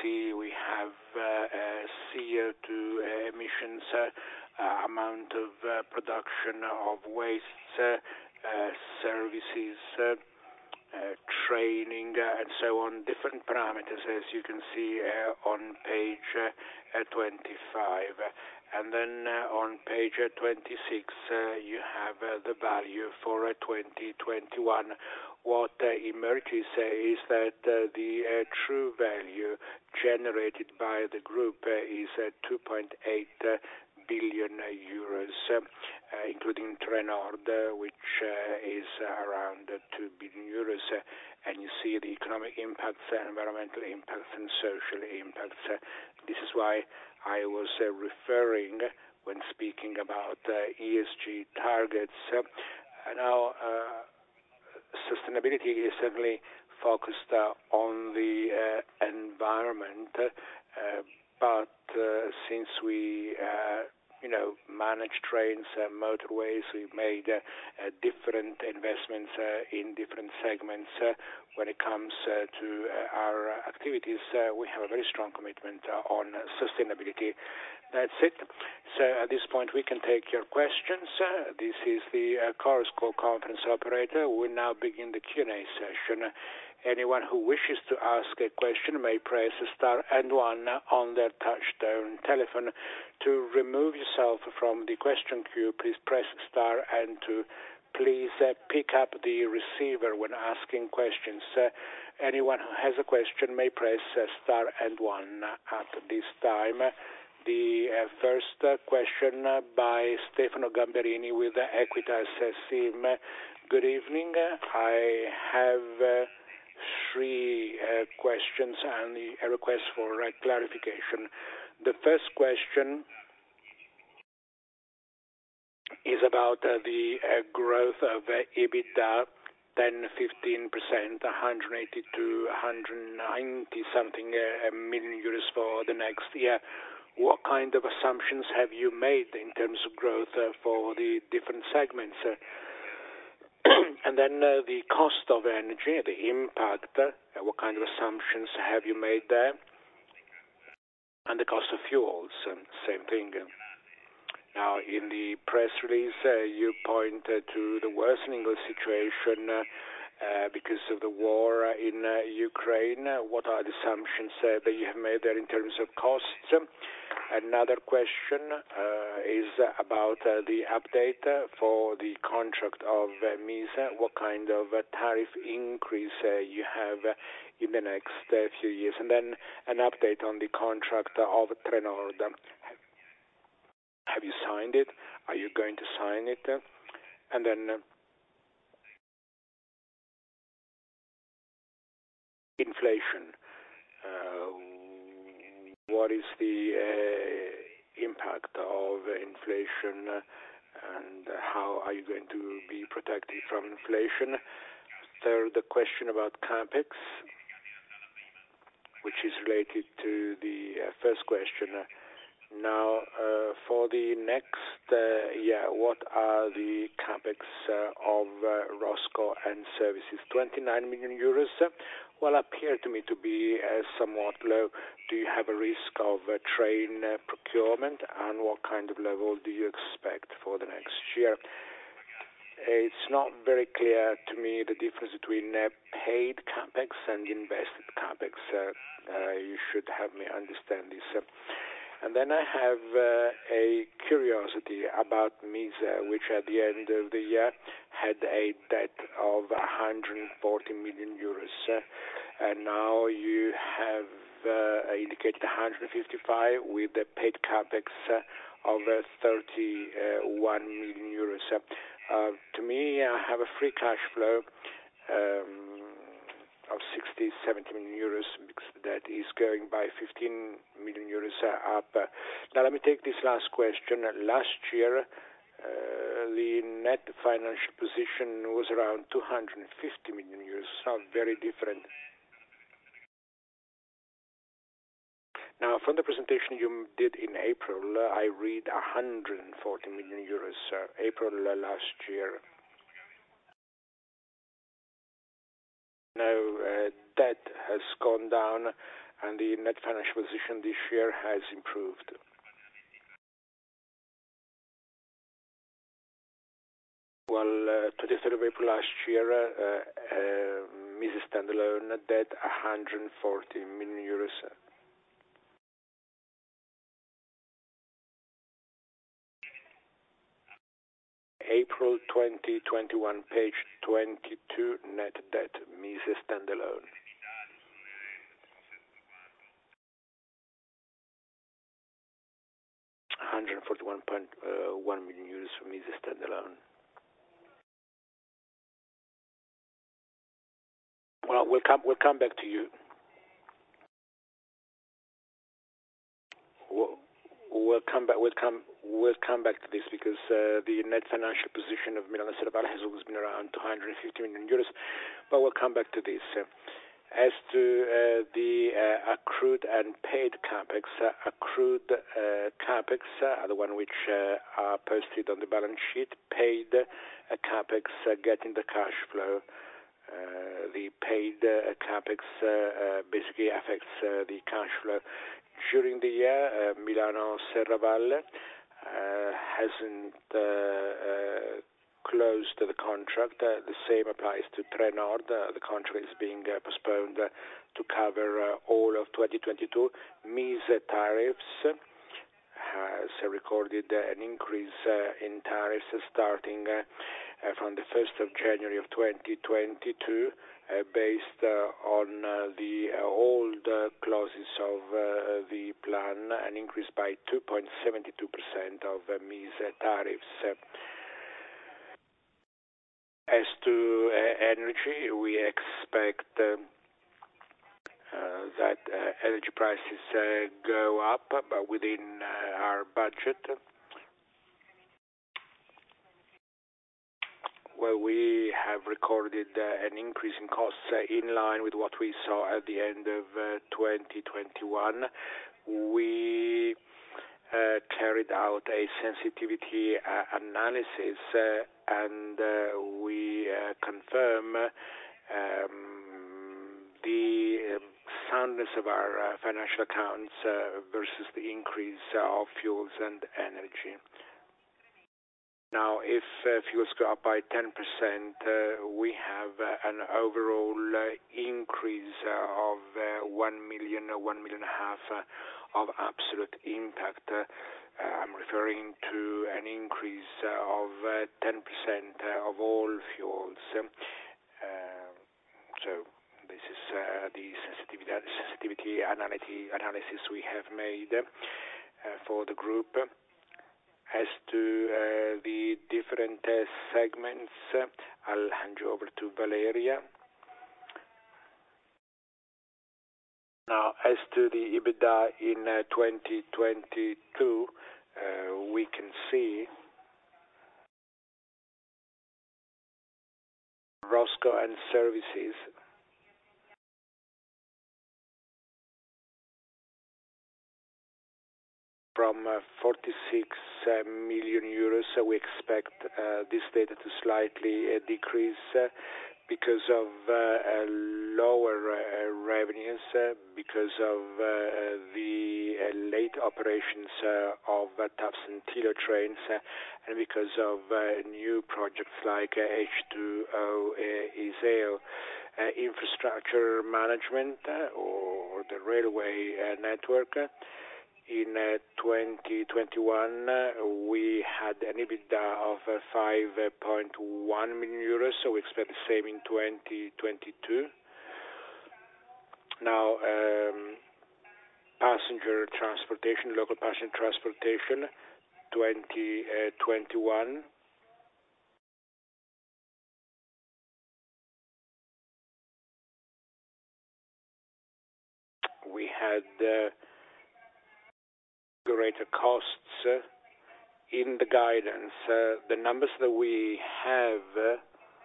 see we have uh, C O two emissions, uh, amount of uh, production of waste, uh, uh, services, uh, uh, training, uh, and so on, different parameters, as you can see uh, on page uh, twenty-five. And then uh, on page uh, twenty-six, uh, you have uh, the value for uh, twenty twenty-one. What uh, emerges uh, is that uh, the uh, true value generated by the group uh, is uh, two point eight uh, billion euros, uh, including Trenord, uh, which uh, is around uh, two billion euros. Uh, and you see the economic impacts, uh, environmental impacts, and social impacts. Uh, this is why I was uh, referring when speaking about uh, E S G targets. Uh, now, uh, sustainability is certainly focused uh, on the uh, environment, uh, but uh, since we, uh, you know, manage trains and motorways, we made uh, uh, different investments uh, in different segments. Uh, when it comes uh, to uh, our activities, uh, we have a very strong commitment uh, on sustainability. That's it. So at this point, we can take your questions. Uh, this is the uh, Chorus Call conference operator. We'll now begin the Q and A session. Anyone who wishes to ask a question may press star and one on their touch-tone telephone. To remove yourself from the question queue, please press star and two. Please uh, pick up the receiver when asking questions. Uh, anyone who has a question may press uh, star and one at this time. The uh, first uh, question uh, by Stefano Gamberini with uh, Equitas uh, SIM. Good evening. I have uh, three uh, questions and a request for uh, clarification. The first question is about uh, the uh, growth of uh, EBITDA, ten to fifteen percent, one hundred eighty to one hundred ninety something uh, million euros for the next year. What kind of assumptions have you made in terms of growth uh, for the different segments? Uh, and then uh, the cost of energy, the impact, uh, what kind of assumptions have you made there? And the cost of fuels, um, same thing. Now, in the press release, uh, you point uh, to the worsening of the situation uh, uh, because of the war uh, in uh, Ukraine. Uh, what are the assumptions uh, that you have made there in terms of costs? Another question uh, is about uh, the update uh, for the contract of uh, MISA. What kind of uh, tariff increase uh, you have uh, in the next uh, few years? And then an update on the contract of Trenord. Have you signed it? Are you going to sign it? And then uh, inflation. Uh, what is the uh, impact of inflation uh, and how are you going to be protected from inflation? Third, the question about CAPEX, which is related to the uh, first question. Uh, Now, uh, for the next uh, year, what are the CAPEX uh, of uh, Rosco and services? twenty-nine million euros, uh, well, appear to me to be uh, somewhat low. Do you have a risk of uh, train uh, procurement, and what kind of level do you expect for the next year? It's not very clear to me the difference between uh, paid CAPEX and invested CAPEX. Uh, uh, you should have me understand this. Uh, And then I have uh, a curiosity about MISA, which at the end of the year had a debt of one hundred forty million euros. Uh, and now you have uh, indicated one hundred fifty-five with the paid CAPEX uh, of uh, thirty-one million euros. Uh, to me, I have a free cash flow um, of sixty, seventy million euros, because that is going by fifteen million euros up. Now, let me take this last question. Last year, uh, the net financial position was around two hundred fifty million euros. It's not very different. Now, from the presentation you did in April, uh, I read one hundred forty million euros, uh, April uh, last year. Now, uh, debt has gone down and the net financial position this year has improved. Well, uh, twenty-third of April last year, uh, uh, Mises standalone debt one hundred forty million euros. April twenty twenty-one, page twenty-two, net debt, Mises standalone. one hundred forty-one point one million euros for Mises standalone. Well, we'll come. We'll come back to you. We'll, we'll come back. We'll come. We'll come back to this because uh, the net financial position of Milano Serravalle has always been around two hundred fifty million euros, but we'll come back to this. Uh, as to uh, the uh, accrued and paid capex, uh, accrued uh, capex uh, are the one which uh, are posted on the balance sheet. Paid uh, capex uh, getting the cash flow. Uh, the paid uh, capex uh, uh, basically affects uh, the cash flow. During the year, uh, Milano Serravalle uh, hasn't uh, uh, closed the contract. Uh, the same applies to Trenord. Uh, the contract is being uh, postponed uh, to cover uh, all of twenty twenty-two. Mise tariffs has uh, recorded uh, an increase uh, in tariffs starting uh, uh, from the first of January of twenty twenty-two, uh, based uh, on uh, the uh, old uh, clauses of uh, the plan, an increase by two point seven two percent of uh, Mise tariffs. As to uh, energy, we expect uh, uh, that uh, energy prices uh, go up, but within uh, our budget. Well, we have recorded uh, an increase in costs uh, in line with what we saw at the end of uh, twenty twenty-one. We uh, carried out a sensitivity uh, analysis uh, and uh, we uh, confirm um, the um, soundness of our uh, financial accounts uh, versus the increase uh, of fuels and energy. Now, if uh, fuels go up by ten percent, uh, we have uh, an overall uh, increase uh, of uh, one million, one million and a half uh, of absolute impact. Uh, I'm referring to an increase uh, of uh, ten percent uh, of all fuels. Uh, so this is uh, the sensitivity, sensitivity analysis we have made uh, for the group. As to uh, the different uh, segments, uh, I'll hand you over to Valeria. Now, as to the EBITDA in uh, twenty twenty-two, uh, we can see Rosco and Services from uh, forty-six uh, million euros. Uh, we expect uh, this data to slightly uh, decrease uh, because of uh, uh, lower uh, revenues, uh, because of uh, the uh, late operations uh, of uh, TAPS and Tilo trains, uh, and because of uh, new projects like uh, H two O uh, ISEO. Uh, infrastructure management uh, or the railway uh, network. Uh, In uh, twenty twenty-one, uh, we had an EBITDA of uh, five point one million euros, so we expect the same in twenty twenty-two. Now, um, passenger transportation, local passenger transportation, twenty twenty-one. We had uh, greater costs uh, in the guidance. Uh, the numbers that we have, uh,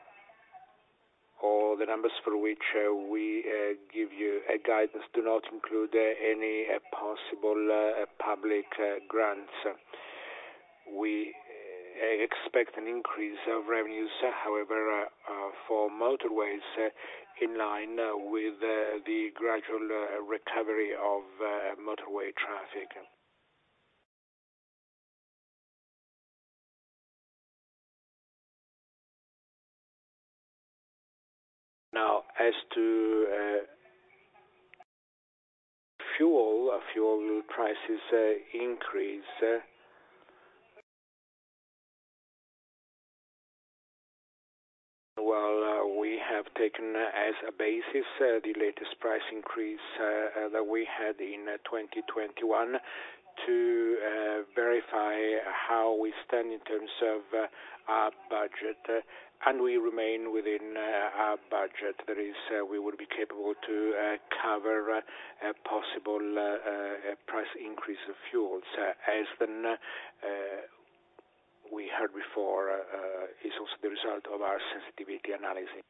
or the numbers for which uh, we uh, give you a guidance, do not include uh, any uh, possible uh, public uh, grants. We expect an increase of revenues, however, for motorways, in line with the gradual recovery of motorway traffic. Now, as to fuel, fuel prices increase. Well, uh, we have taken as a basis uh, the latest price increase uh, uh, that we had in uh, twenty twenty-one to uh, verify how we stand in terms of uh, our budget, uh, and we remain within uh, our budget. That is, uh, we would be capable to uh, cover uh, a possible uh, uh, price increase of fuels, uh, as then uh, we heard before, uh, is also the result of our sensitivity analysis.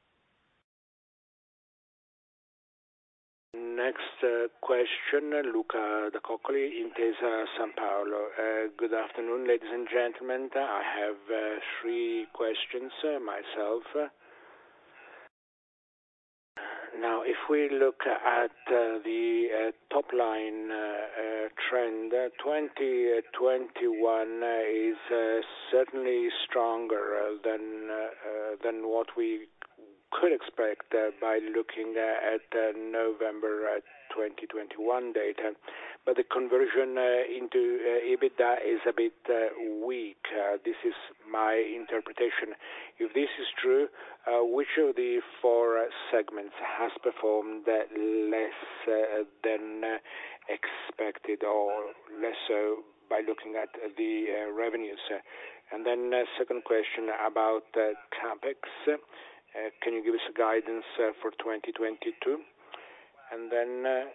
Next uh, question, Luca Da Coccoli, Intesa San Paolo. Uh, good afternoon, ladies and gentlemen. I have uh, three questions uh, myself. Now, if we look at uh, the uh, top line uh, uh, trend, uh, twenty twenty-one uh, is uh, certainly stronger uh, than uh, uh, than what we could expect uh, by looking uh, at uh, November uh, twenty twenty-one data, but the conversion uh, into uh, EBITDA is a bit uh, weak. Uh, this is my interpretation. If this is true, uh, which of the four uh, segments has performed uh, less uh, than uh, expected, or less so by looking at the uh, revenues? And then uh, second question about uh, CapEx. Uh, can you give us a guidance uh, for twenty twenty-two? And then uh,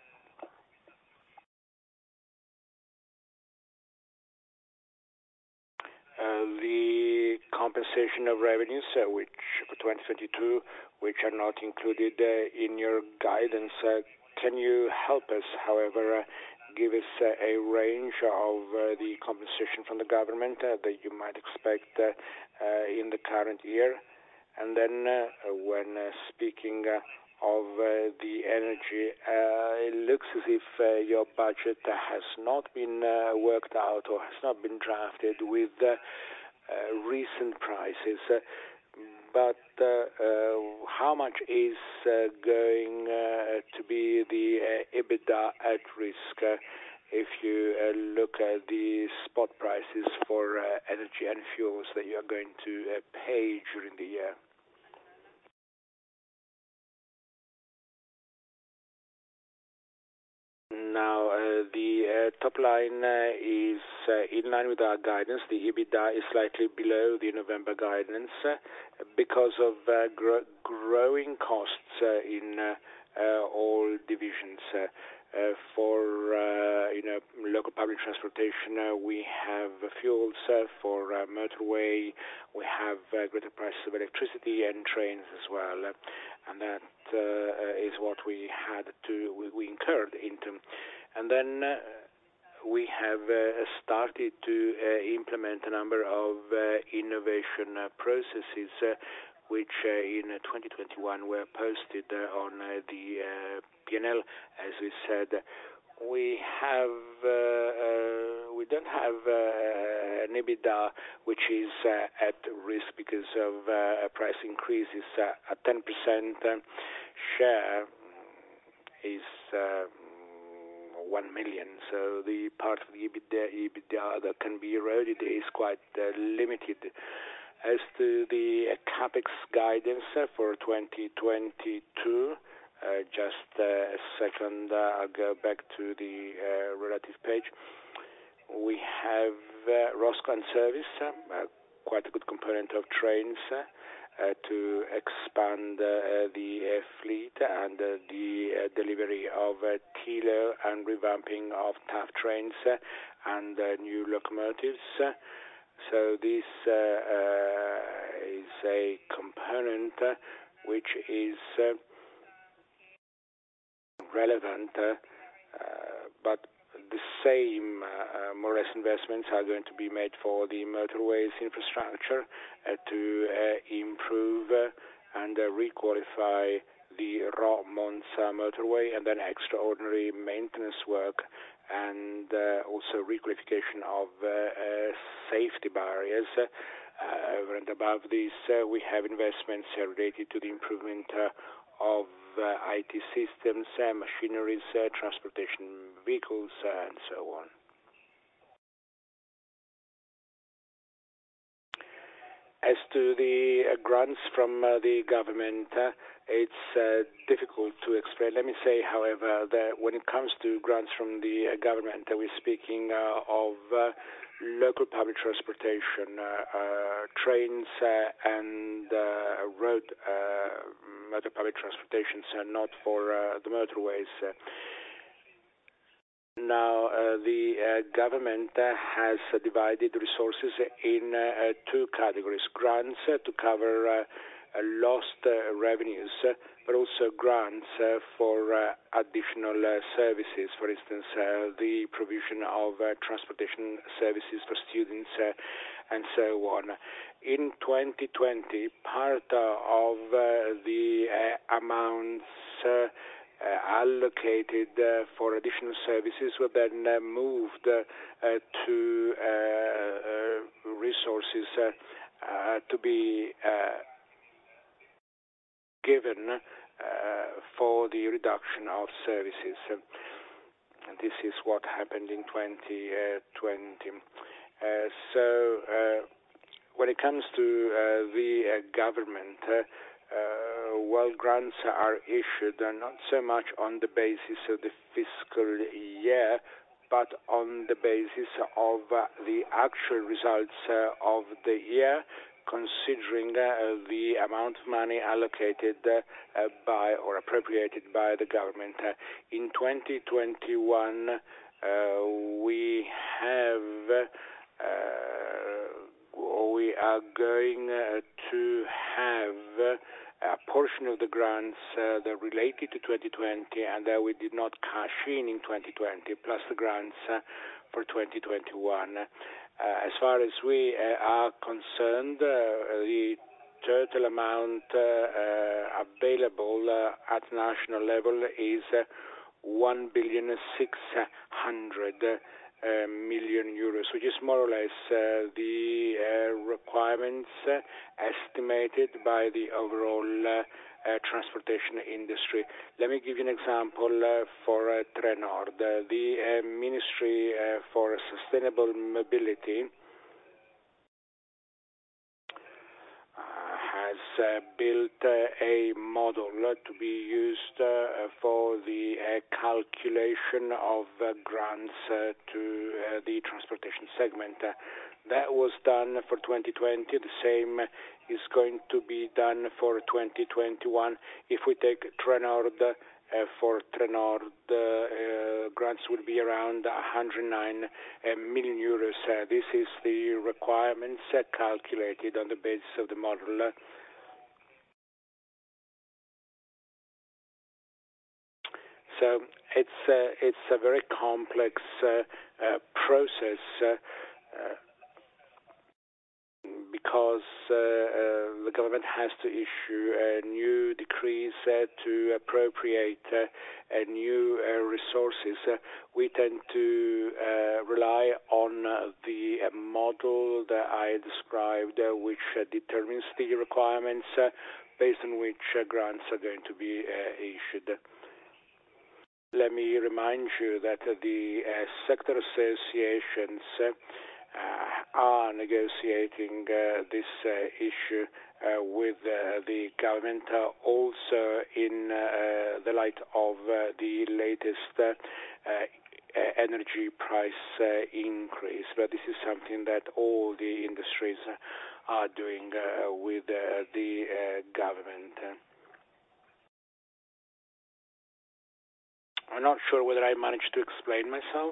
uh, the compensation of revenues, uh, which for twenty twenty-two, which are not included uh, in your guidance. Uh, can you help us, however, uh, give us uh, a range of uh, the compensation from the government uh, that you might expect uh, uh, in the current year? And then uh, when uh, speaking uh, of uh, the energy, uh, it looks as if uh, your budget has not been uh, worked out or has not been drafted with uh, uh, recent prices. Uh, but uh, uh, how much is uh, going uh, to be the uh, EBITDA at risk uh, if you uh, look at the spot prices for uh, energy and fuels that you are going to uh, pay during the year? Now, uh, the uh, top line uh, is uh, in line with our guidance. The EBITDA is slightly below the November guidance uh, because of uh, gro- growing costs uh, in uh, uh, all divisions. Uh, uh, for uh, you know local public transportation, uh, we have fuels. Uh, for uh, motorway, we have uh, greater prices of electricity and trains as well, uh, and that uh, is what we had to we, we incurred into. And then uh, we have uh, started to uh, implement a number of uh, innovation uh, processes, uh, which uh, in twenty twenty-one were posted uh, on uh, the uh, P and L. As we said, we have uh, uh, we don't have uh, an EBITDA which is uh, at risk because of uh, price increases. Uh, a ten percent share is uh, one million, so the part of the EBITDA, EBITDA that can be eroded is quite uh, limited. As to the uh, CapEx guidance uh, for twenty twenty-two, uh, just uh, a second, uh, I'll go back to the uh, relative page. We have uh, Rosco and Service, uh, quite a good component of trains, uh, uh, to expand uh, the uh, fleet and uh, the uh, delivery of uh, T L O and revamping of T A F trains uh, and uh, new locomotives. Uh, so this uh, uh, is a component uh, which is uh, relevant, uh, uh, but the same, uh, more or less, investments are going to be made for the motorways infrastructure uh, to uh, improve uh, and uh, requalify the Rho-Monza motorway, and then extraordinary maintenance work and uh, also requalification of uh, uh, safety barriers. Uh, over and above this, uh, we have investments uh, related to the improvement uh, of uh, I T systems, uh, machineries, uh, transportation vehicles, uh, and so on. As to the uh, grants from uh, the government, uh, it's uh, difficult to explain. Let me say, however, that when it comes to grants from the uh, government, uh, we're speaking uh, of uh, local public transportation, uh, uh, trains uh, and uh, road uh, motor public transportations, uh, not for uh, the motorways. Uh, Now, uh, the uh, government uh, has uh, divided resources in uh, two categories: grants uh, to cover uh, uh, lost uh, revenues, uh, but also grants uh, for uh, additional uh, services. For instance, uh, the provision of uh, transportation services for students, uh, and so on. In twenty twenty, part uh, of uh, the uh, amounts uh, Uh, allocated uh, for additional services were then uh, moved uh, uh, to uh, uh, resources uh, uh, to be uh, given uh, for the reduction of services. And this is what happened in twenty twenty. Uh, so uh, when it comes to uh, the uh, government, uh, Uh, well, grants are issued uh, not so much on the basis of the fiscal year, but on the basis of uh, the actual results uh, of the year, considering uh, the amount of money allocated uh, by or appropriated by the government. Uh, in twenty twenty-one, uh, we have uh, we are going uh, to have uh, a portion of the grants uh, that related to twenty twenty and that we did not cash in in twenty twenty, plus the grants uh, for twenty twenty-one. Uh, as far as we uh, are concerned, uh, the total amount uh, uh, available uh, at national level is uh, one billion six hundred Uh, million euros, which is more or less uh, the uh, requirements uh, estimated by the overall uh, uh, transportation industry. Let me give you an example uh, for uh, Trenord. Uh, the uh, Ministry uh, for Sustainable Mobility has uh, built uh, a model uh, to be used uh, for the uh, calculation of uh, grants uh, to uh, the transportation segment. Uh, that was done for twenty twenty. The same is going to be done for twenty twenty-one. If we take Trenord, uh, for Trenord, uh, uh, grants will be around one hundred nine uh, million euros. Uh, this is the requirements uh, calculated on the basis of the model. Uh, so it's uh, it's a very complex uh, uh, process. Uh, uh, because uh, uh, the government has to issue uh, new decrees uh, to appropriate uh, uh, new uh, resources. Uh, we tend to uh, rely on uh, the uh, model that I described, uh, which uh, determines the requirements uh, based on which uh, grants are going to be uh, issued. Let me remind you that uh, the uh, sector associations uh, Uh, are negotiating uh, this uh, issue uh, with uh, the government, uh, also in uh, the light of uh, the latest uh, uh, energy price uh, increase. But this is something that all the industries are doing uh, with uh, the uh, government. I'm not sure whether I managed to explain myself.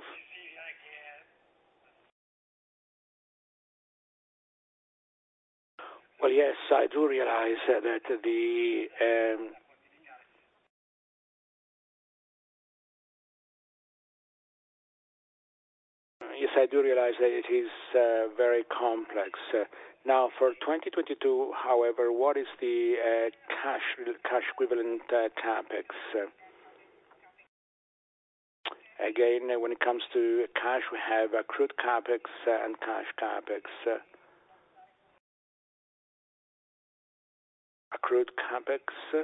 Well, yes, I do realize uh, that the um, Yes, I do realize that it is uh, very complex. Uh, now, for twenty twenty-two, however, what is the uh, cash cash equivalent uh, capex? Uh, again, uh, when it comes to cash, we have accrued capex uh, and cash capex. Uh, accrued capex, uh,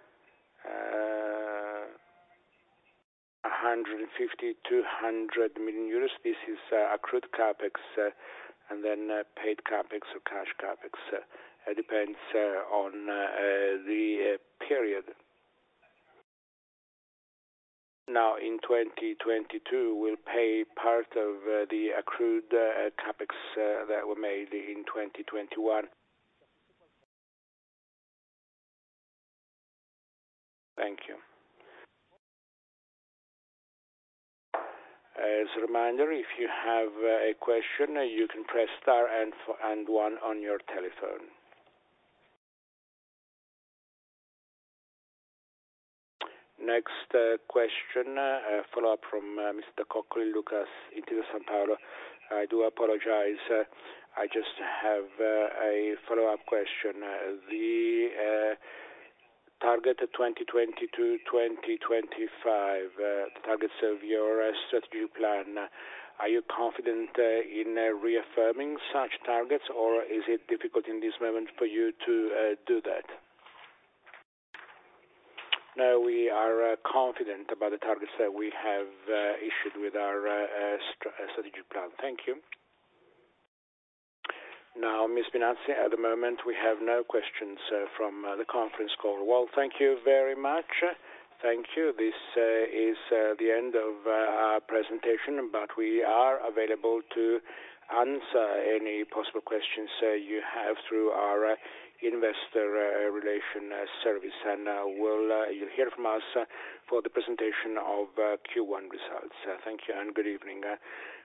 one hundred fifty, two hundred million euros. This is uh, accrued capex. Uh, and then uh, paid capex or cash capex. Uh, it depends uh, on uh, uh, the uh, period. Now, in twenty twenty-two, we'll pay part of uh, the accrued uh, capex uh, that were made in twenty twenty-one. Thank you. As a reminder, if you have uh, a question, uh, you can press star and, and one on your telephone. Next uh, question, uh, follow-up from uh, Mister Coccoli, Lucas, Intesa Sanpaolo. I do apologize. Uh, I just have uh, a follow-up question. Uh, the uh, target twenty twenty to twenty twenty-five, uh, the targets of your uh, strategy plan, uh, are you confident uh, in uh, reaffirming such targets, or is it difficult in this moment for you to uh, do that? No, we are uh, confident about the targets that we have uh, issued with our uh, uh, st strategic plan. Thank you. Now, Miz Binazzi, at the moment we have no questions uh, from uh, the conference call. Well, thank you very much. Thank you. This uh, is uh, the end of uh, our presentation, but we are available to answer any possible questions uh, you have through our uh, investor uh, relation uh, service, and uh, we'll uh, you'll hear from us uh, for the presentation of uh, Q one results. Uh, thank you and good evening. Uh,